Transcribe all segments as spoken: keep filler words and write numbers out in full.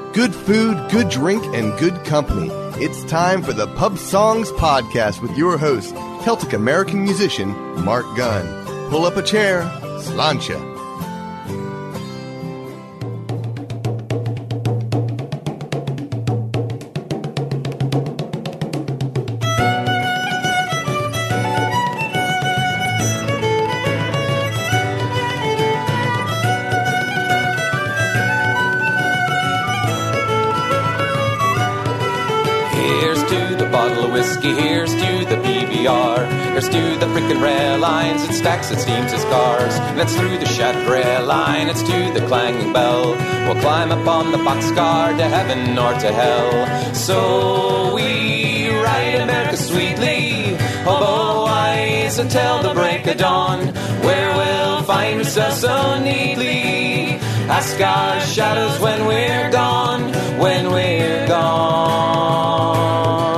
Good food, good drink, and good company. It's time for the Pub Songs Podcast with your host, Celtic American musician Mark Gunn. Pull up a chair, sláinte. Whiskey, here's to the P B R. Here's to the frickin' rail lines. It stacks, it steams its cars. And it's through the shattered rail line. It's to the clanging bell. We'll climb upon the boxcar to heaven or to hell. So we ride America sweetly, hobo eyes until the break of dawn, where we'll find ourselves so neatly. Ask our shadows when we're gone, when we're gone.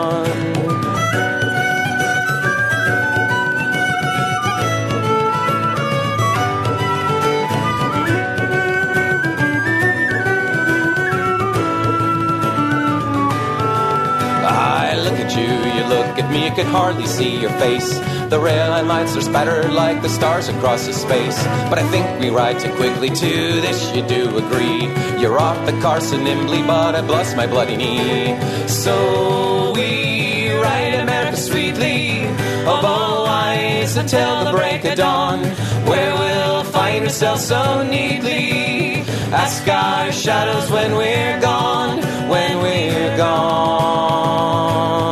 Look at me, you could hardly see your face. The rail line lights are spattered like the stars across the space. But I think we ride too quickly to this, you do agree. You're off the car so nimbly, but I bless my bloody knee. So we ride America sweetly, hobo eyes until the break of dawn, where we'll find ourselves so neatly. Ask our shadows when we're gone, when we're gone.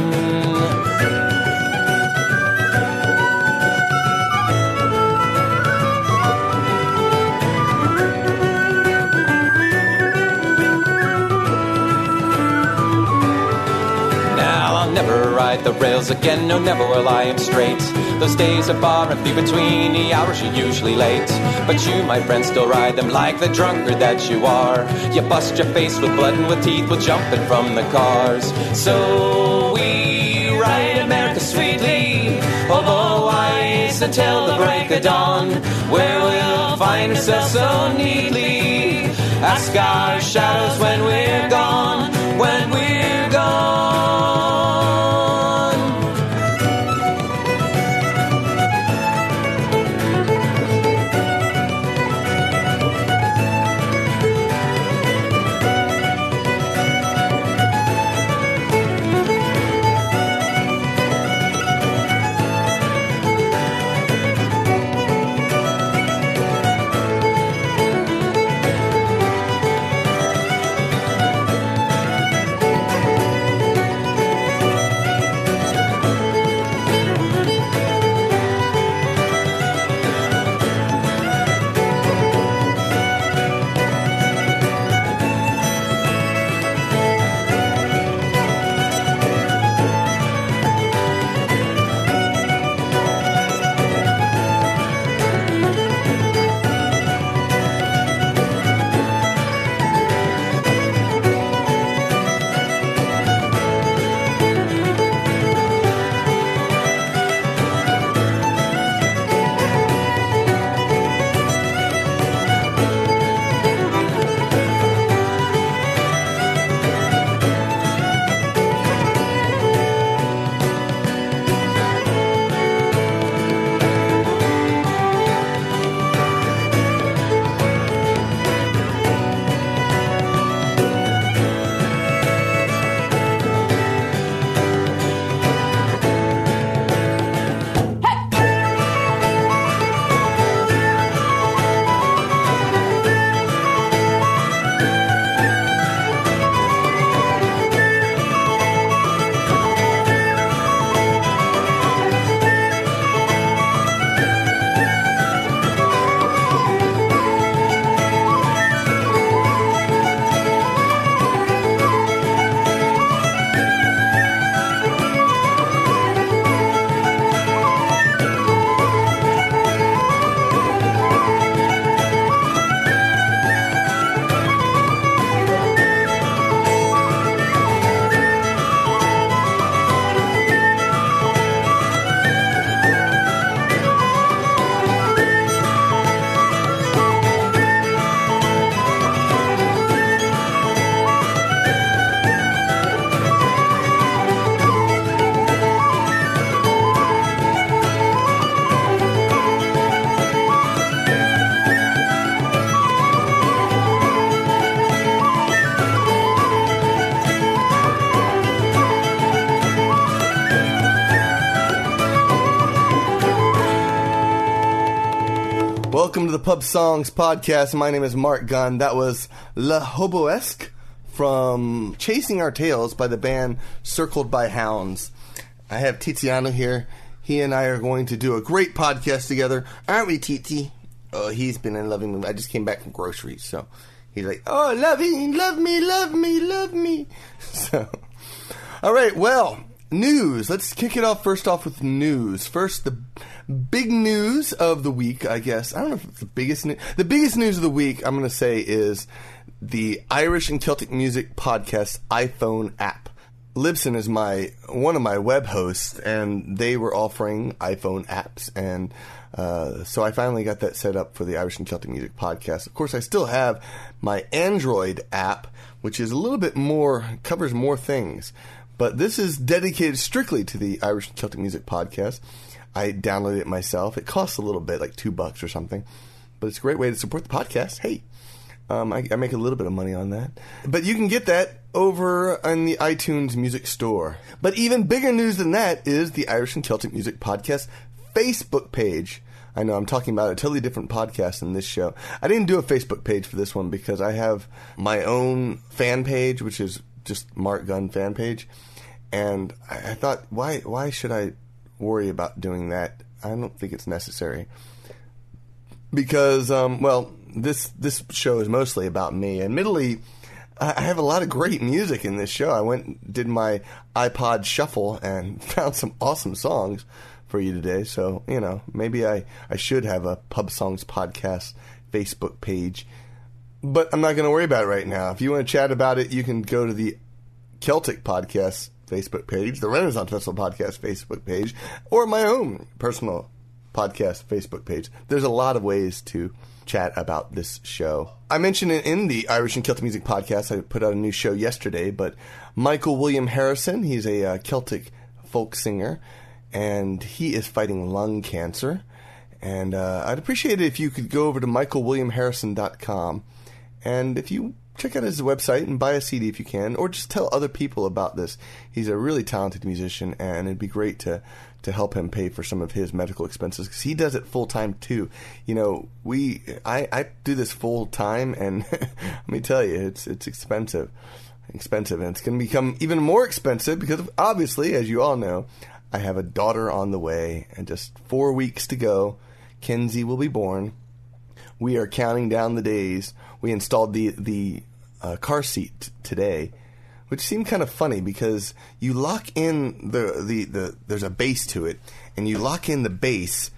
Never ride the rails again, no, never will I am straight. Those days are far and few between, the hours are usually late. But you, my friend, still ride them like the drunkard that you are. You bust your face with blood and with teeth with jumping from the cars. So we ride America sweetly, hobo eyes until the break of dawn, where we'll find ourselves so neatly. Ask our shadows when we're gone, when we're gone. Pub Songs Podcast. My name is Mark Gunn. That was La Hoboesque from Chasing Our Tails by the band Circled by Hounds. I have Tiziano here. He and I are going to do a great podcast together. Aren't we, Titi? Oh, he's been in loving me. I just came back from groceries, so he's like, oh, loving, love me, love me, love me. So, all right, well, news. Let's kick it off first off with news. First, the big news of the week, I guess. I don't know if it's the biggest news. The biggest news of the week, I'm going to say, is the Irish and Celtic Music Podcast iPhone app. Libsyn is my one of my web hosts, and they were offering iPhone apps, and uh, so I finally got that set up for the Irish and Celtic Music Podcast. Of course, I still have my Android app, which is a little bit more, covers more things, but this is dedicated strictly to the Irish and Celtic Music Podcast. I downloaded it myself. It costs a little bit, like two bucks or something, but it's a great way to support the podcast. Hey. Um, I, I make a little bit of money on that. But you can get that over on the iTunes Music Store. But even bigger news than that is the Irish and Celtic Music Podcast Facebook page. I know I'm talking about a totally different podcast than this show. I didn't do a Facebook page for this one because I have my own fan page, which is just Mark Gunn fan page. And I, I thought, why why should I worry about doing that? I don't think it's necessary. Because, um, well... This this show is mostly about me. Admittedly, I have a lot of great music in this show. I went and did my iPod shuffle and found some awesome songs for you today. So, you know, maybe I, I should have a Pub Songs Podcast Facebook page. But I'm not going to worry about it right now. If you want to chat about it, you can go to the Celtic Podcast Facebook page, the Renaissance Festival Podcast Facebook page, or my own personal podcast Facebook page. There's a lot of ways to chat about this show. I mentioned it in the Irish and Celtic Music Podcast. I put out a new show yesterday, but Michael William Harrison, he's a uh, Celtic folk singer, and he is fighting lung cancer. And uh, I'd appreciate it if you could go over to michael william harrison dot com, and if you check out his website and buy a C D if you can, or just tell other people about this. He's a really talented musician, and it'd be great to to help him pay for some of his medical expenses, because he does it full time too. You know, we I, I do this full time, and let me tell you, it's it's expensive, expensive, and it's going to become even more expensive because, obviously, as you all know, I have a daughter on the way, and just four weeks to go. Kenzie will be born. We are counting down the days. We installed the the uh, car seat t- today. Which seemed kind of funny because you lock in the, the, the, there's a base to it, and you lock in the base,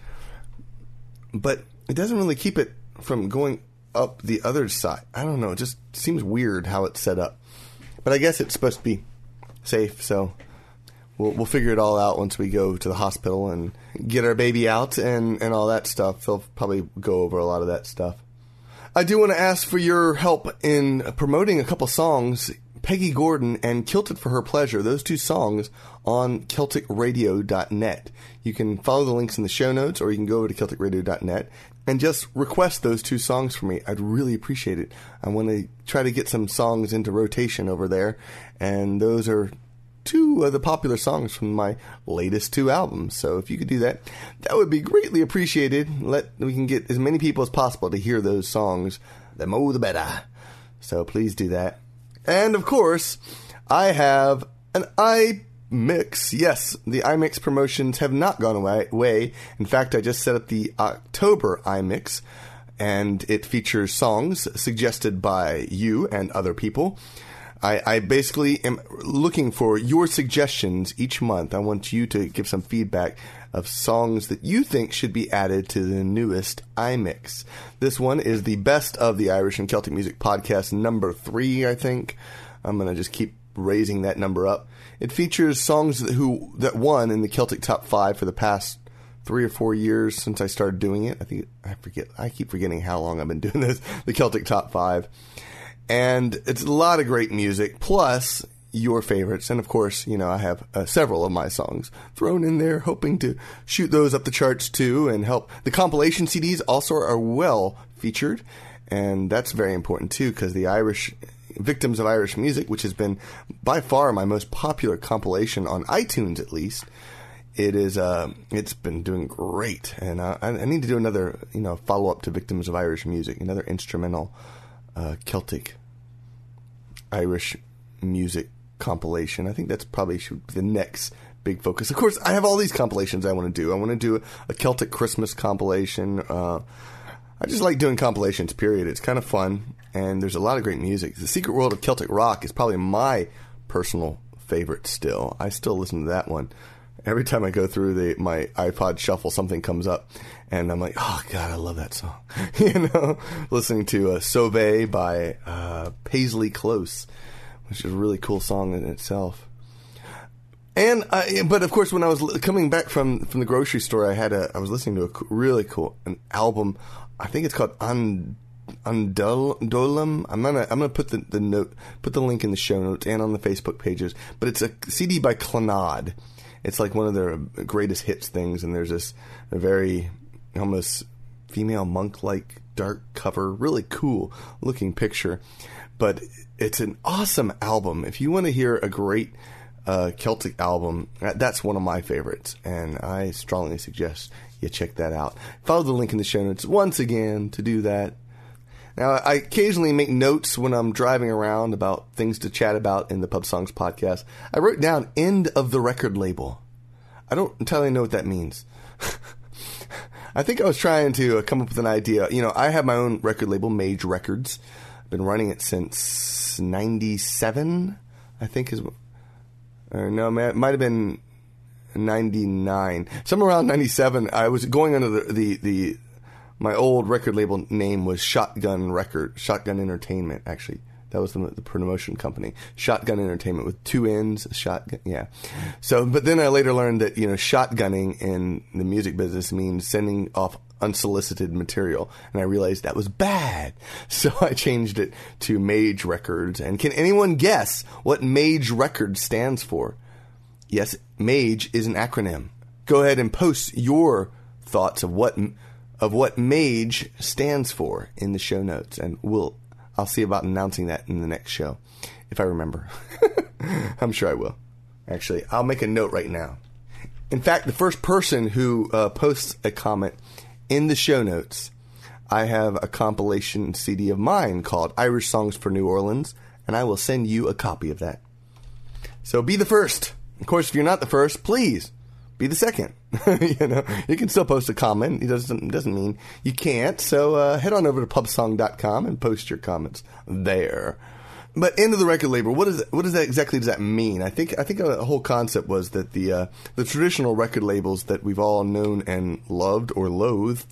but it doesn't really keep it from going up the other side. I don't know, it just seems weird how it's set up. But I guess it's supposed to be safe, so we'll, we'll figure it all out once we go to the hospital and get our baby out and, and all that stuff. They'll probably go over a lot of that stuff. I do want to ask for your help in promoting a couple songs. Peggy Gordon and Kilted for Her Pleasure, those two songs on Celtic Radio dot net. You can follow the links in the show notes, or you can go over to Celtic Radio dot net and just request those two songs for me. I'd really appreciate it. I want to try to get some songs into rotation over there, and those are two of the popular songs from my latest two albums. So if you could do that, that would be greatly appreciated. Let we can get as many people as possible to hear those songs. The more the better. So please do that. And, of course, I have an iMix. Yes, the iMix promotions have not gone away. In fact, I just set up the October iMix, and it features songs suggested by you and other people. I, I basically am looking for your suggestions each month. I want you to give some feedback of songs that you think should be added to the newest iMix. This one is the Best of the Irish and Celtic Music Podcast number three, I think. I'm going to just keep raising that number up. It features songs that, who, that won in the Celtic Top five for the past three or four years since I started doing it. I think I forget. I keep forgetting how long I've been doing this. The Celtic Top five. And it's a lot of great music, plus your favorites. And, of course, you know, I have uh, several of my songs thrown in there, hoping to shoot those up the charts, too, and help. The compilation C Ds also are well featured, and that's very important, too, because the Irish Victims of Irish Music, which has been by far my most popular compilation on iTunes, at least, it is. Uh, it's been doing great, and uh, I, I need to do another, you know, follow up to Victims of Irish Music, another instrumental uh, Celtic Irish music compilation. I think that's probably should be the next big focus. Of course, I have all these compilations I want to do. I want to do a Celtic Christmas compilation. Uh, I just like doing compilations, period. It's kind of fun, and there's a lot of great music. The Secret World of Celtic Rock is probably my personal favorite still. I still listen to that one. Every time I go through the my iPod shuffle, something comes up, and I'm like, oh, God, I love that song. you know, listening to uh, Sauvé by uh, Paisley Close, which is a really cool song in itself. And I, but of course, when I was coming back from, from the grocery store, I had a I was listening to a really cool an album. I think it's called Und Undulum. I'm gonna I'm gonna put the, the note put the link in the show notes and on the Facebook pages. But it's a C D by Clannad. It's like one of their greatest hits things, and there's this a very almost female monk-like dark cover, really cool looking picture. But it's an awesome album. If you want to hear a great uh, Celtic album, that's one of my favorites, and I strongly suggest you check that out. Follow the link in the show notes once again to do that. Now, I occasionally make notes when I'm driving around about things to chat about in the Pub Songs podcast. I wrote down end of the record label. I don't entirely know what that means. I think I was trying to come up with an idea. You know, I have my own record label, Mage Records. I've been running it since ninety-seven, I think is... Or no, it might have been ninety-nine. Somewhere around ninety-seven, I was going under the... the, the my old record label name was Shotgun Record, Shotgun Entertainment, actually. That was the, the promotion company. Shotgun Entertainment with two N's, shotgun, yeah. So, but then I later learned that, you know, shotgunning in the music business means sending off unsolicited material. And I realized that was bad. So I changed it to Mage Records. And can anyone guess what Mage Records stands for? Yes, Mage is an acronym. Go ahead and post your thoughts of what... of what Mage stands for in the show notes, and we'll I'll see about announcing that in the next show, if I remember. I'm sure I will. Actually, I'll make a note right now. In fact, the first person who uh, posts a comment in the show notes, I have a compilation C D of mine called Irish Songs for New Orleans, and I will send you a copy of that. So be the first. Of course, if you're not the first, please be the second. you know, you can still post a comment. It doesn't doesn't mean you can't. So uh, head on over to pub song dot com and post your comments there. But end of the record label. What is what does that exactly does that mean? I think I think a whole concept was that the uh, the traditional record labels that we've all known and loved or loathed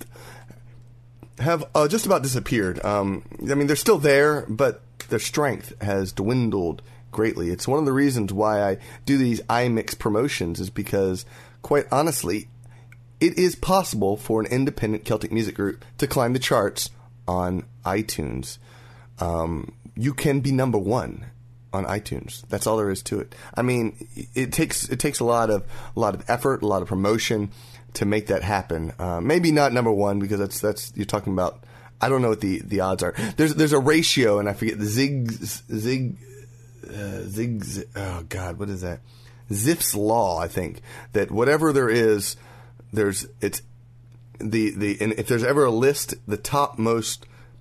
have uh, just about disappeared. Um, I mean, they're still there, but their strength has dwindled greatly. It's one of the reasons why I do these iMix promotions, is because, quite honestly, it is possible for an independent Celtic music group to climb the charts on iTunes. Um, you can be number one on iTunes. That's all there is to it. I mean, it takes it takes a lot of a lot of effort, a lot of promotion to make that happen. Uh, maybe not number one, because that's that's you're talking about. I don't know what the, the odds are. There's there's a ratio, and I forget the zig zig uh, zig. Oh God, what is that? Zipf's law, I think, that whatever there is, there's it's the the and if there's ever a list, the top most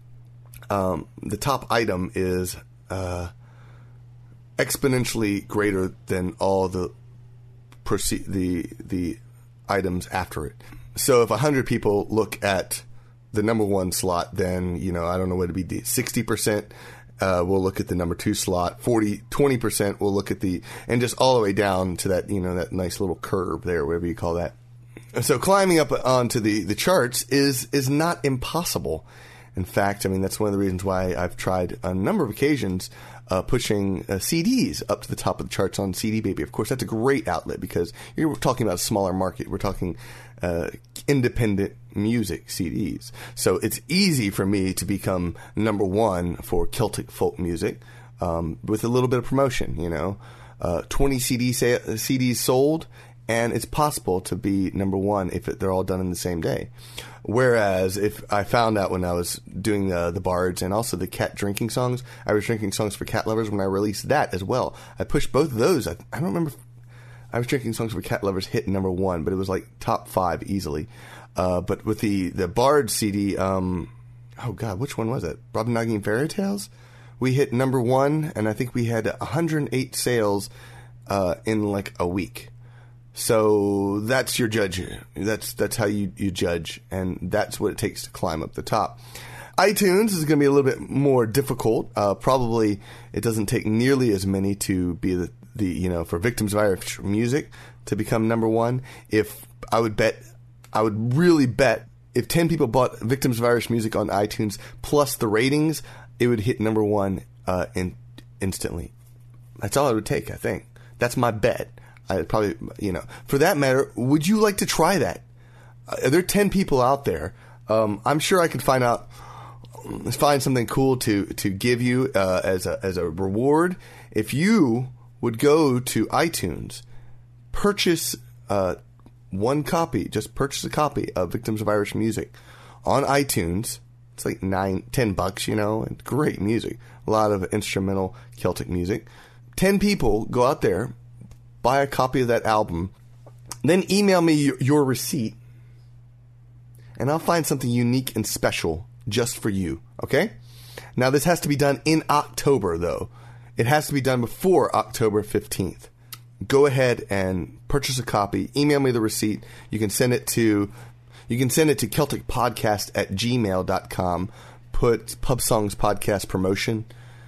um, the top item is uh, exponentially greater than all the proce- the the items after it. So if a hundred people look at the number one slot, then you know I don't know what it'd be. Sixty percent. Uh, we'll look at the number two slot. forty, twenty percent we'll look at the, and just all the way down to that, you know, that nice little curve there, whatever you call that. So climbing up onto the, the charts is, is not impossible. In fact, I mean, that's one of the reasons why I've tried a number of occasions, uh, pushing uh, C Ds up to the top of the charts on C D Baby. Of course, that's a great outlet because you're talking about a smaller market. We're talking, uh, independent music C Ds. So it's easy for me to become number one for Celtic folk music, um, with a little bit of promotion, you know, uh, twenty C D sa- C Ds sold, and it's possible to be number one if it, they're all done in the same day. Whereas if I found out when I was doing uh, the Bards and also the cat drinking songs, I was drinking songs for cat lovers when I released that as well. I pushed both of those. I, I don't remember. I Was Drinking Songs for Cat Lovers hit number one, but it was like top five easily. Uh, but with the, the Bard C D, um, oh God, which one was it? Brobdingnagian and Fairy Tales? We hit number one, and I think we had one hundred eight sales uh, in like a week. So that's your judge. That's that's how you, you judge, and that's what it takes to climb up the top. iTunes is going to be a little bit more difficult. Uh, probably it doesn't take nearly as many to be the, the you know for Victims of Irish Music to become number one. If I would bet. I would really bet if ten people bought Victims of Irish Music on iTunes plus the ratings, it would hit number one uh, in, instantly. That's all it would take, I think. That's my bet. I probably, you know, for that matter, would you like to try that? Uh, there are ten people out there. Um, I'm sure I could find out, find something cool to to give you uh, as a as a reward if you would go to iTunes, purchase. Uh, One copy, just purchase a copy of Victims of Irish Music on iTunes. It's like nine, ten bucks, you know, and great music. A lot of instrumental Celtic music. Ten people go out there, buy a copy of that album, then email me your, your receipt, and I'll find something unique and special just for you, okay? Now, this has to be done in October, though. It has to be done before October fifteenth. Go ahead and purchase a copy. Email me the receipt. You can send it to you can send it to Celtic Podcast at gmail dot com. Put Pub Songs Podcast Promotion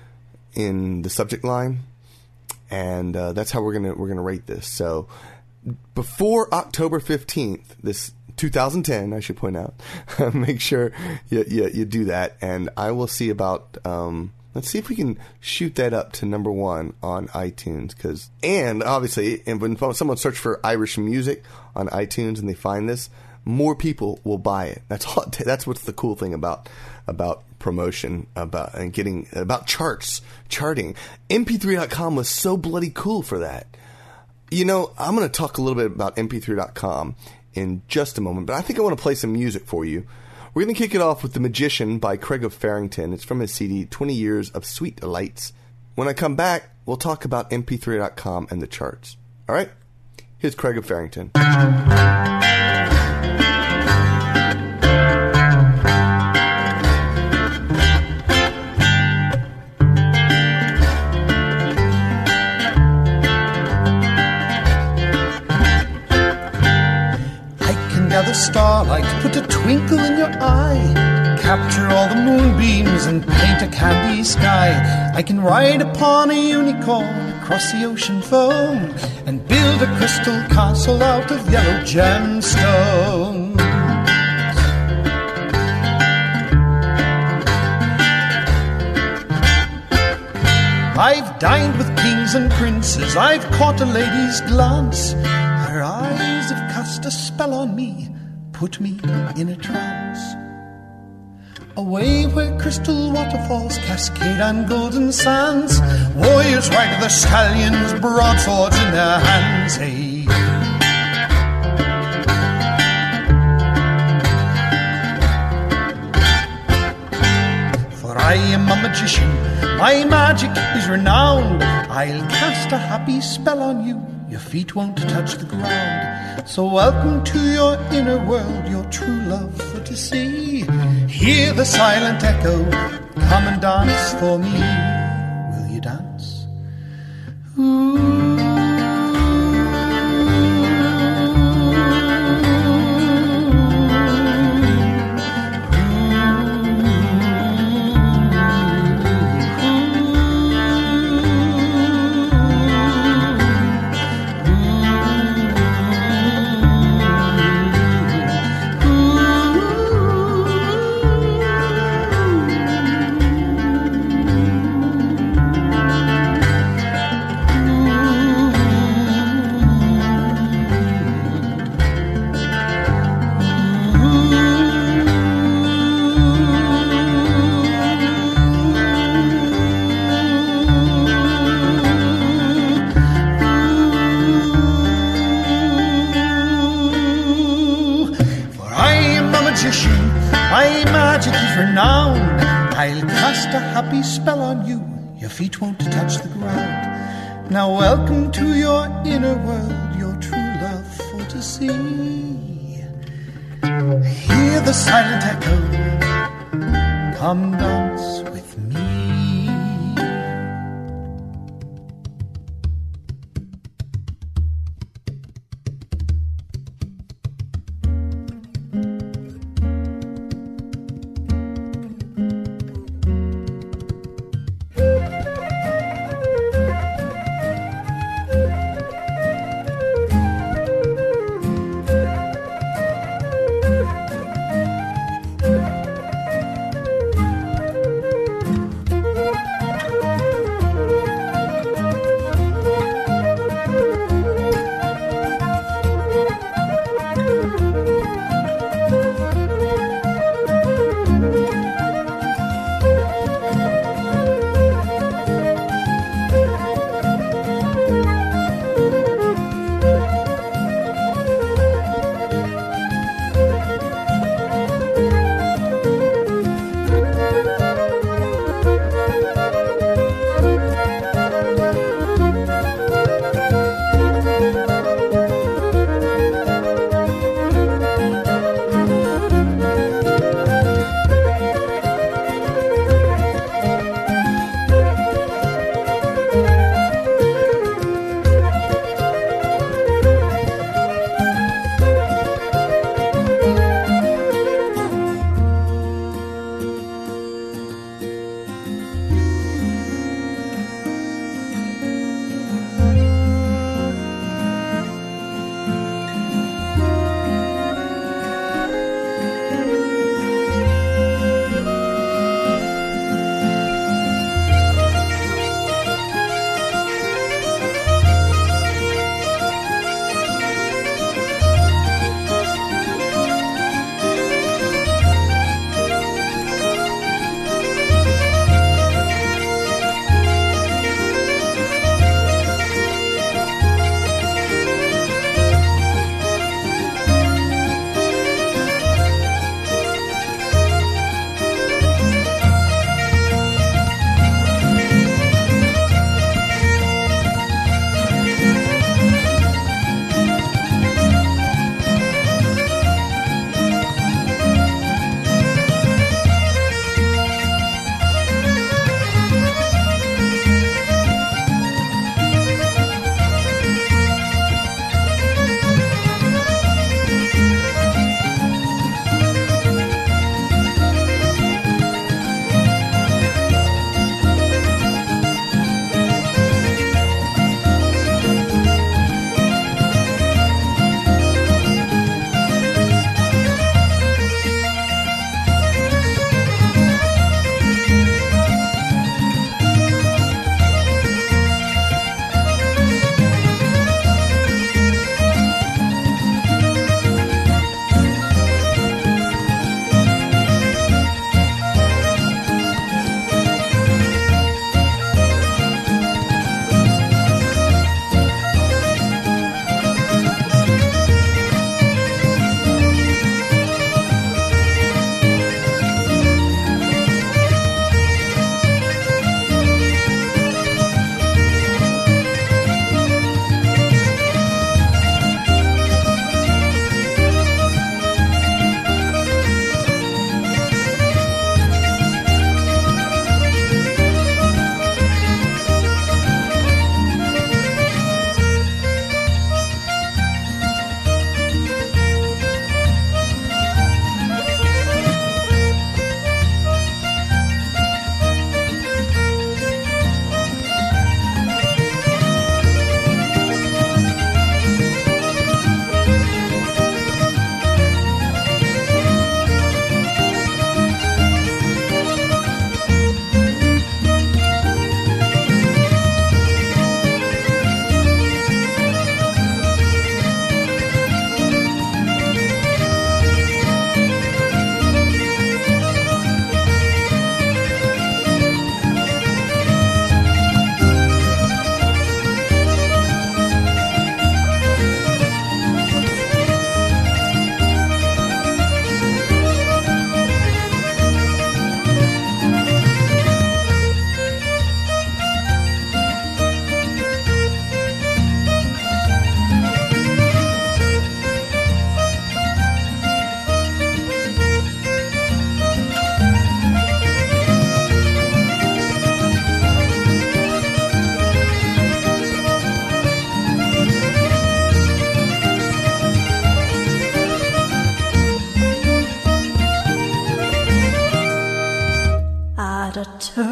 in the subject line, and uh, that's how we're gonna we're gonna rate this. So before October fifteenth, this two thousand ten, I should point out, make sure you, you you do that, and I will see about. Um, Let's see if we can shoot that up to number one on iTunes. Cause, and obviously, and when someone searches for Irish music on iTunes and they find this, more people will buy it. That's all, that's what's the cool thing about about promotion about and getting about charts, charting. M P three dot com was so bloody cool for that. You know, I'm going to talk a little bit about M P three dot com in just a moment, but I think I want to play some music for you. We're going to kick it off with The Magician by Craig of Farrington. It's from his C D, twenty years of Sweet Delights. When I come back, we'll talk about M P three dot com and the charts. All right? Here's Craig of Farrington. The starlight, put a twinkle in your eye, capture all the moonbeams and paint a candy sky. I can ride upon a unicorn across the ocean foam and build a crystal castle out of yellow gemstones. I've dined with kings and princes, I've caught a lady's glance. Her eyes have cast a spell on me, put me in a trance. Away where crystal waterfalls cascade on golden sands, warriors ride their stallions, broadswords in their hands. Hey. For I am a magician, my magic is renowned. I'll cast a happy spell on you, your feet won't touch the ground. So welcome to your inner world, your true love for to see. Hear the silent echo, come and dance for me. Will you dance? Ooh. Happy spell on you, your feet won't touch the ground. Now welcome to your inner world, to see. Hear the silent echo, come dance with me.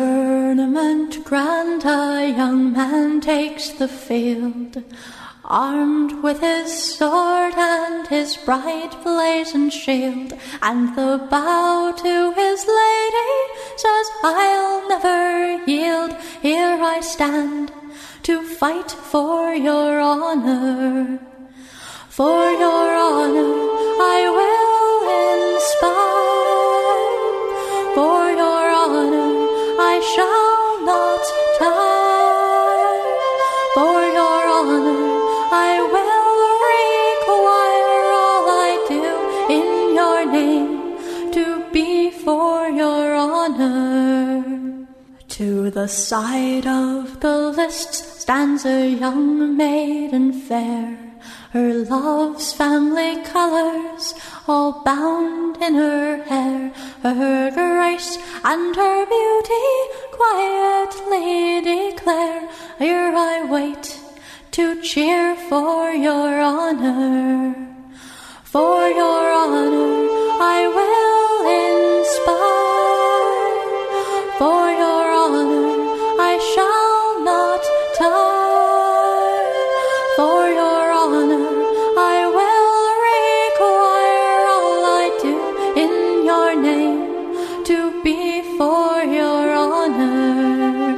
tournament grand, a young man takes the field, armed with his sword and his bright blazoned shield, and the bow to his lady says, I'll never yield. Here I stand to fight for your honor. For your honor I will inspire. For your honor I shall not tire. For your honor I will require all I do in your name to be for your honor. To the side of the lists stands a young maiden fair, her love's family colors all bound in her hair, her grace and her beauty quietly declare, here I wait to cheer for your honor. For your honor I will inspire. For your honor I shall not tire. For your honor I will require all I do in your name to be for your honor.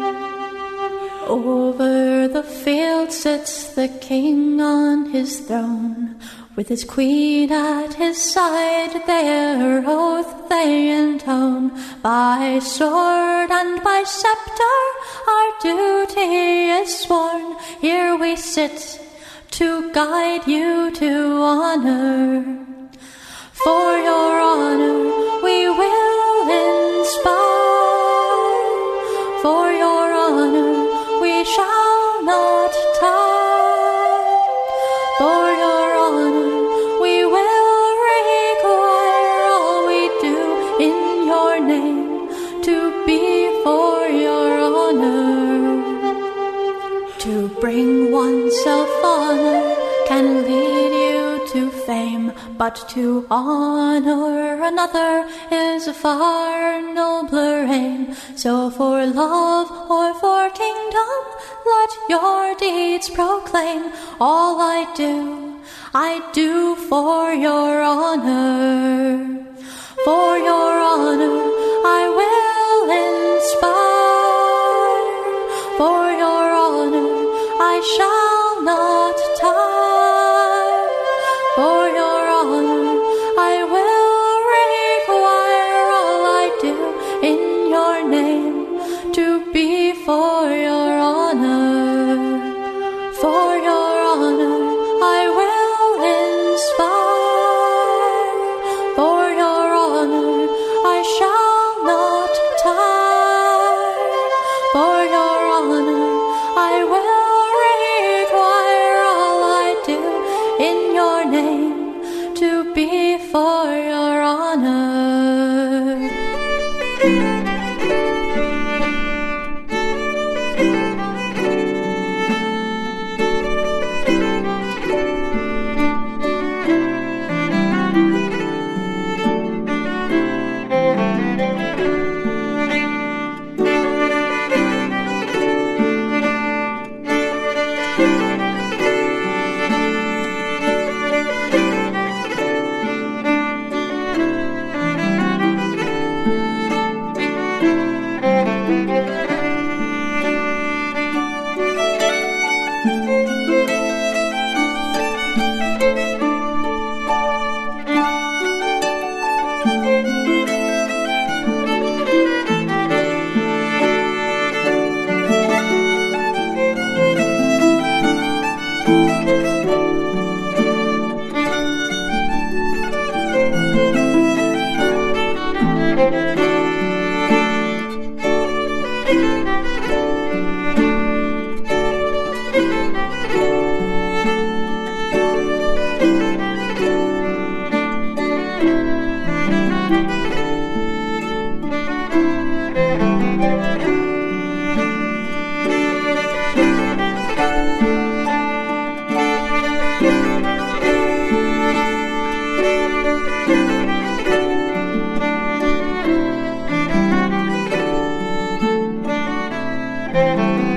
Over the field sits the king on his throne, with his queen at his side, their oath they intone. By sword and by scepter our duty is sworn. Here we sit to guide you to honor. For your honor we will inspire. For your honor we shall not tire. For your honor we will require all we do in your name to be for your honor. To bring oneself honor can lead you to fame, but to honor another is a far nobler aim. So for love or for kingdom, let your deeds proclaim. All I do, I do for your honor. For your honor I will inspire. For your honor I shall not tire. For your honor I will require all I do in your name to be for your honor. For your honor I will inspire. For your honor I shall not tire. For your honor I will require all I do in your name to be for your honor.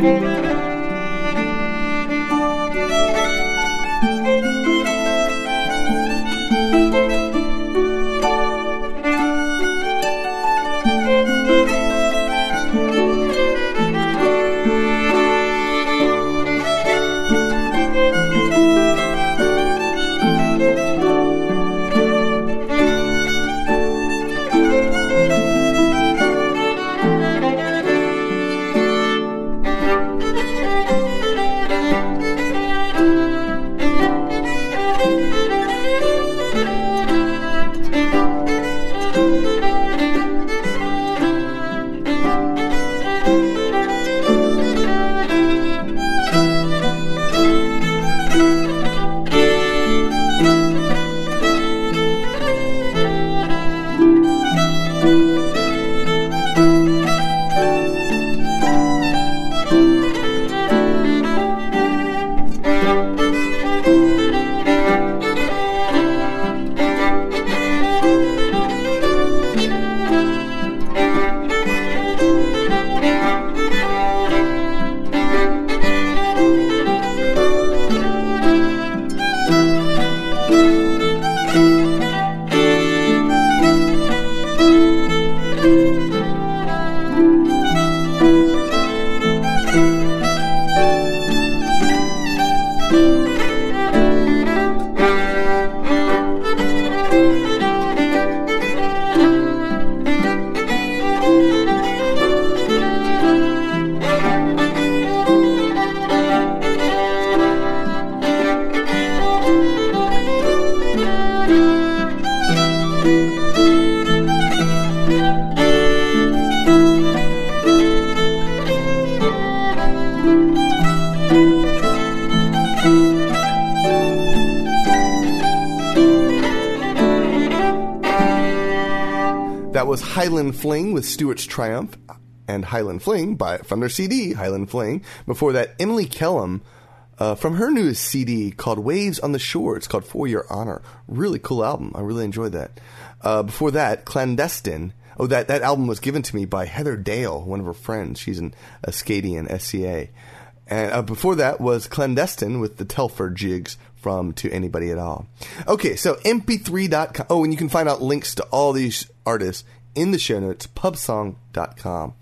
That was Highland Fling with Stuart's Triumph, and Highland Fling by from their C D, Highland Fling. Before that, Emily Kellum uh, from her newest C D called Waves on the Shore. It's called For Your Honor. Really cool album. I really enjoyed that. Uh, before that, Clandestine. Oh, that, that album was given to me by Heather Dale, one of her friends. She's an Acadian S C A. And uh, before that was Clandestine with the Telford Jigs from To Anybody at All. Okay, so M P three dot com. Oh, and you can find out links to all these artists in the show notes, pubsong dot com.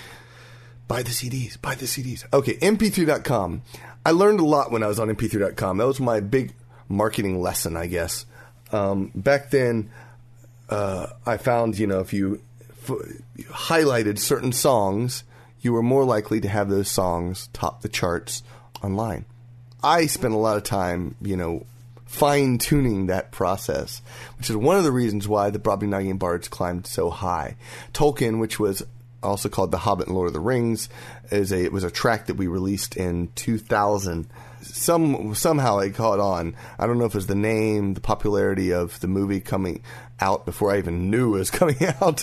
Buy the C Ds, buy the C Ds. Okay, M P three dot com. I learned a lot when I was on M P three dot com. That was my big marketing lesson, I guess. Um, back then, uh, I found, you know, if you f- highlighted certain songs, you were more likely to have those songs top the charts online. I spent a lot of time, you know, fine-tuning that process, which is one of the reasons why the Brobdingnagian Bards climbed so high. Tolkien, which was also called The Hobbit and Lord of the Rings, is a it was a track that we released in two thousand. Some somehow it caught on. I don't know if it was the name, the popularity of the movie coming out before I even knew it was coming out.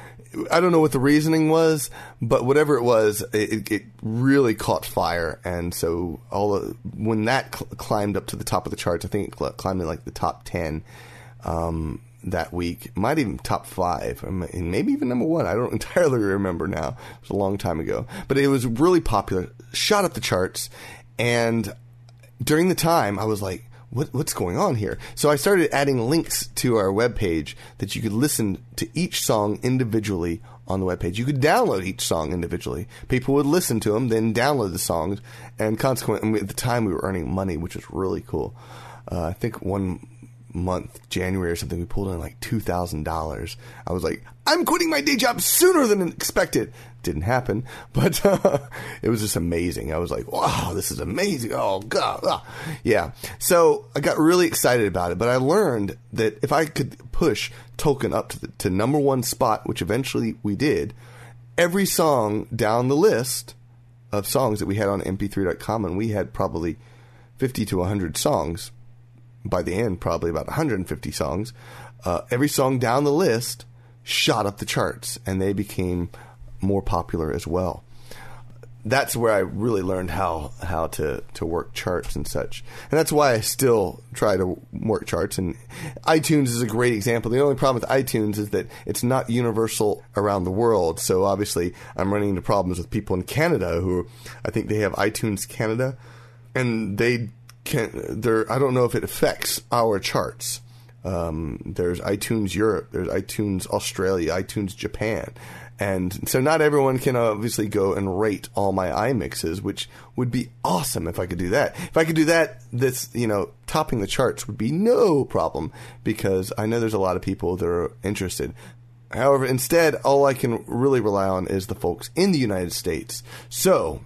I don't know what the reasoning was, but whatever it was, it, it really caught fire. And so all the, when that cl- climbed up to the top of the charts, I think it cl- climbed in like the top ten um, that week. Might even top five, and maybe even number one. I don't entirely remember now. It was a long time ago. But it was really popular, shot up the charts. And during the time, I was like, What, what's going on here? So I started adding links to our webpage that you could listen to each song individually on the webpage. You could download each song individually. People would listen to them, then download the songs, and consequently, at the time we were earning money, which was really cool. Uh, I think one month, January or something, we pulled in like two thousand dollars. I was like, I'm quitting my day job sooner than expected. Didn't happen, but uh, it was just amazing. I was like, wow, this is amazing. Oh, God. Ah. Yeah. So I got really excited about it, but I learned that if I could push Tolkien up to the to number one spot, which eventually we did, every song down the list of songs that we had on M P three dot com, and we had probably fifty to one hundred songs. By the end, probably about one hundred fifty songs. Uh, every song down the list shot up the charts, and they became more popular as well. that's where I really learned how how to, to work charts and such. And that's why I still try to work charts. And iTunes is a great example. The only problem with iTunes is that it's not universal around the world. So obviously I'm running into problems with people in Canada who, I think they have iTunes Canada, and they can, they're, I don't know if it affects our charts. Um, there's iTunes Europe, there's iTunes Australia, iTunes Japan. And so not everyone can obviously go and rate all my iMixes, which would be awesome if I could do that. If I could do that, this, you know, topping the charts would be no problem, because I know there's a lot of people that are interested. However, instead, all I can really rely on is the folks in the United States. So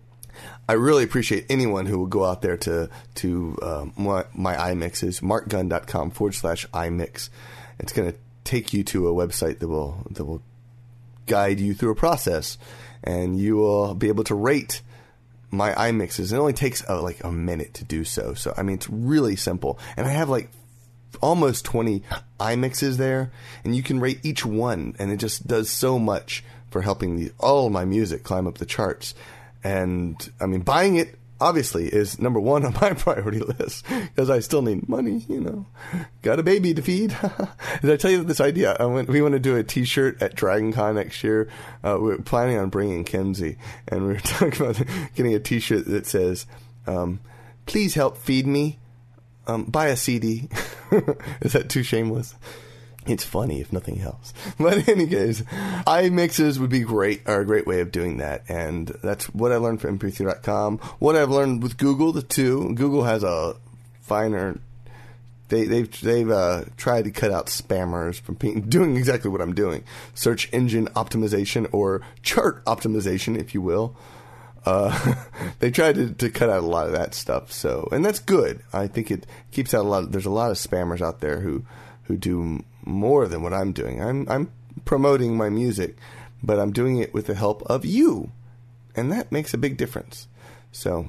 I really appreciate anyone who will go out there to, to um, my, my iMixes, markgunn.com forward slash iMix. It's going to take you to a website that will, that will guide you through a process, and you will be able to rate my iMixes. It only takes uh, like a minute to do so. So, I mean, it's really simple. And I have like almost twenty iMixes there, and you can rate each one, and it just does so much for helping the, all of my music climb up the charts. And, I mean, buying it, obviously, is number one on my priority list, because I still need money, you know. Got a baby to feed. Did I tell you this idea? I went, we want to do a T-shirt at DragonCon next year. Uh, we're planning on bringing Kenzie, and we were talking about getting a T-shirt that says, um, please help feed me. Um, buy a C D. Is that too shameless? It's funny, if nothing else. But in any case, iMixes would be great, or a great way of doing that. And that's what I learned from M P three dot com. What I've learned with Google, the two. Google has a finer... They, they've they've uh, tried to cut out spammers from being, doing exactly what I'm doing. Search engine optimization, or chart optimization, if you will. Uh, they tried to, to cut out a lot of that stuff. So, and that's good. I think it keeps out a lot of... There's a lot of spammers out there who, who do... more than what I'm doing. I'm I'm promoting my music, but I'm doing it with the help of you, and that makes a big difference. So,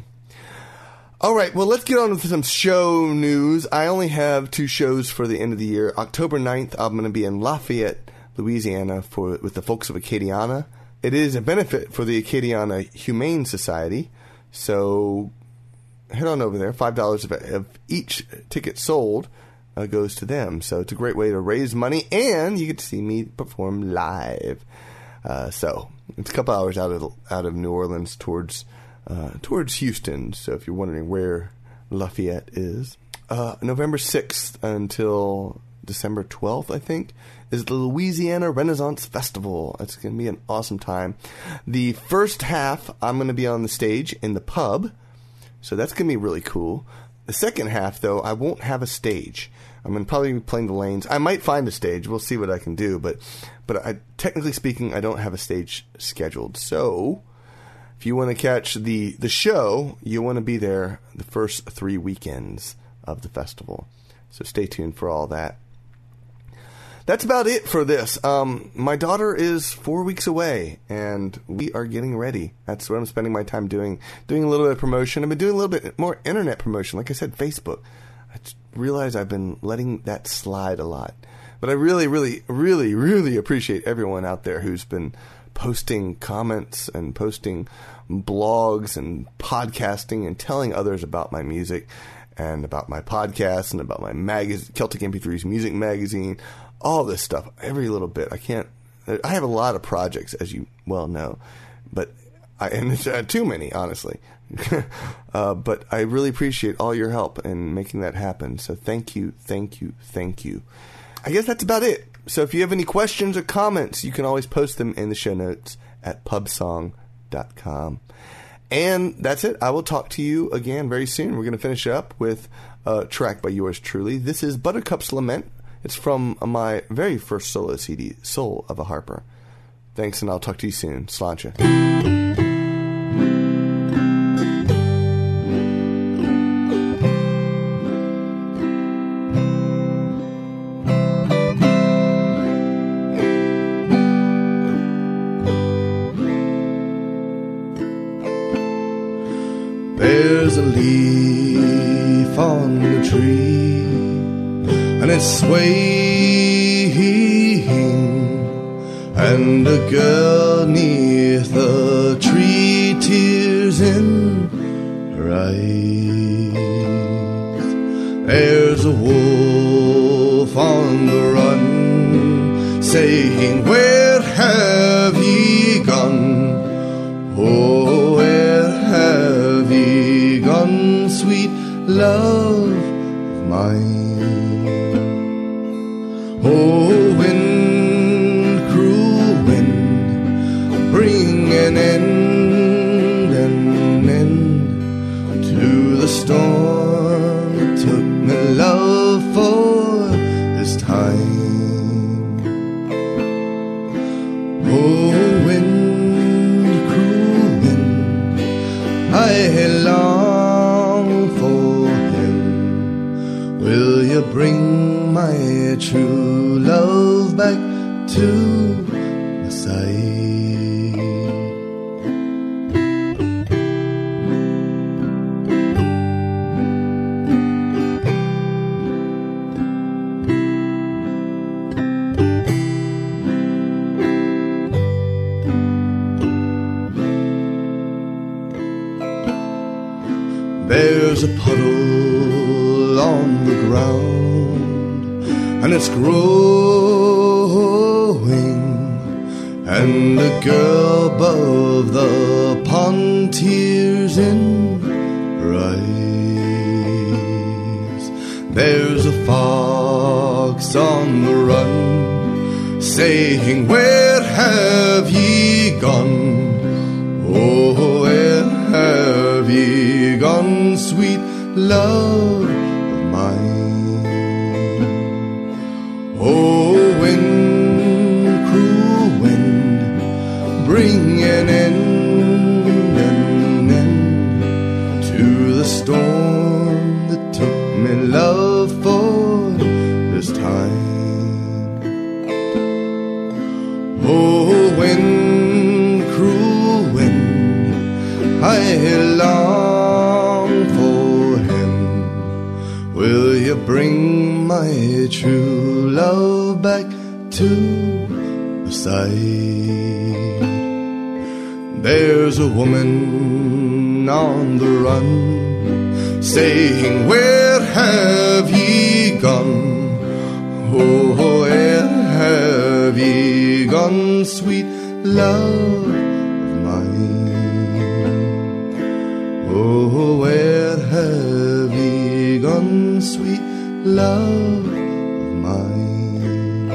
all right, well, let's get on with some show news. I only have two shows for the end of the year. October ninth, I'm going to be in Lafayette, Louisiana, for with the folks of Acadiana. It is a benefit for the Acadiana Humane Society, so head on over there. five dollars of, of each ticket sold Uh, goes to them. So it's a great way to raise money, and you get to see me perform live. Uh, so it's a couple hours out of out of New Orleans towards uh, towards Houston. So if you're wondering where Lafayette is, uh, November sixth until December twelfth, I think, is the Louisiana Renaissance Festival. It's going to be an awesome time. The first half, I'm going to be on the stage in the pub, so that's going to be really cool. The second half, though, I won't have a stage. I'm going to probably be playing the lanes. I might find a stage. We'll see what I can do. But but I, technically speaking, I don't have a stage scheduled. So if you want to catch the, the show, you want to be there the first three weekends of the festival. So stay tuned for all that. That's about it for this. Um, my daughter is four weeks away, and we are getting ready. That's what I'm spending my time doing. Doing a little bit of promotion. I've been doing a little bit more internet promotion. Like I said, Facebook. I realize I've been letting that slide a lot. But I really, really, really, really appreciate everyone out there who's been posting comments and posting blogs and podcasting and telling others about my music and about my podcast and about my magazine, Celtic M P three's music magazine. All this stuff, every little bit. I can't, I have a lot of projects, as you well know, but I, and it's uh, too many, honestly. uh, but I really appreciate all your help in making that happen. So thank you, thank you, thank you. I guess that's about it. So if you have any questions or comments, you can always post them in the show notes at pub song dot com. And that's it. I will talk to you again very soon. We're going to finish up with a track by yours truly. This is Buttercup's Lament. It's from my very first solo C D, Soul of a Harper. Thanks, and I'll talk to you soon. Sláinte. There's a leaf on the tree, and it's swaying, and a girl neath the tree, tears in her eyes. There's a wolf on the run, saying, where have ye gone? Oh, where have ye gone, sweet love of mine? Oh, wind, cruel wind, bring an end, an end to the storm that took me love for this time. Oh, wind, cruel wind, I long for him. Will you bring my true love back to my side? There's a puddle on the ground, and it's growing, and the girl above the pond, tears in her eyes. There's a fox on the run, saying, where have ye gone? Oh, where have ye gone, sweet love of mine? Oh, wind, cruel wind, bring an end, an end to the storm that took me love for this time. Oh, wind, cruel wind, I long for him. Will you bring my true love back to the side? There's a woman on the run, saying, where have ye gone? Oh, where have ye gone, sweet love of mine? Oh, where have ye gone, sweet love of mine?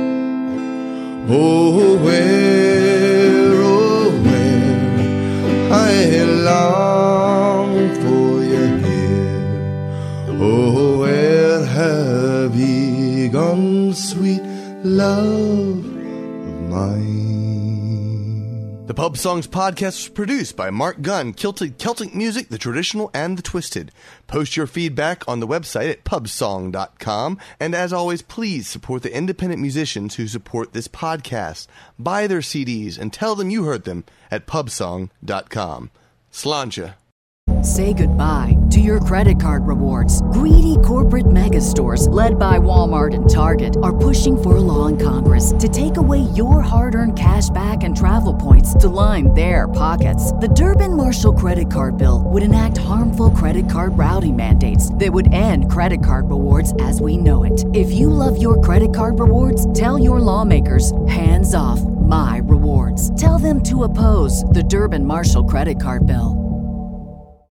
Oh, where, oh, where I long for you here. Oh, where have ye gone, sweet love of mine? The Pub Songs podcast was produced by Mark Gunn, Celtic, Celtic Music, the Traditional and the Twisted. Post your feedback on the website at pub song dot com. And as always, please support the independent musicians who support this podcast. Buy their C Ds and tell them you heard them at pub song dot com. Sláinte. Say goodbye to your credit card rewards. Greedy corporate mega stores, led by Walmart and Target, are pushing for a law in Congress to take away your hard-earned cash back and travel points to line their pockets. The Durbin-Marshall credit card bill would enact harmful credit card routing mandates that would end credit card rewards as we know it. If you love your credit card rewards, tell your lawmakers, hands off my rewards. Tell them to oppose the Durbin-Marshall credit card bill.